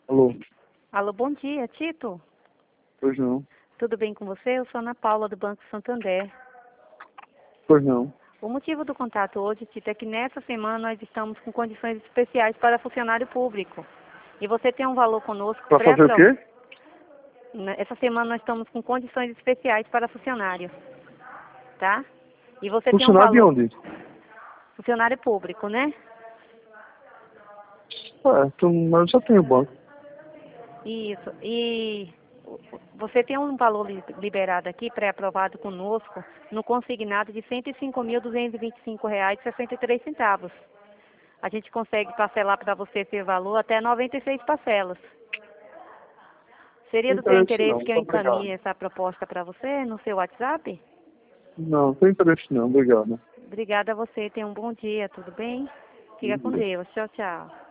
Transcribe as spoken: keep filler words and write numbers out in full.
Alô? Alô, bom dia, Tito. Pois não. Tudo bem com você? Eu sou Ana Paula, do Banco Santander. Pois não. O motivo do contato hoje, Tito, é que nessa semana nós estamos com condições especiais para funcionário público. E você tem um valor conosco Pra fazer o pré-aprovado. quê? Essa semana nós estamos com condições especiais para funcionário, tá? E você tem um Funcionário de valor... onde? Funcionário público, né? É, tu, mas eu só tenho banco. Isso. E você tem um valor li- liberado aqui, pré-aprovado conosco, no consignado de cento e cinco mil, duzentos e vinte e cinco reais e sessenta e três centavos. A gente consegue parcelar para você esse valor até noventa e seis parcelas. Seria Não do seu tem interesse não. interesse que eu Muito obrigado. encaminhe essa proposta para você no seu WhatsApp? Não, não tem interesse não. Obrigado. Obrigada a você. Tenha um bom dia, tudo bem? Fica com Uhum. Deus. Tchau, tchau.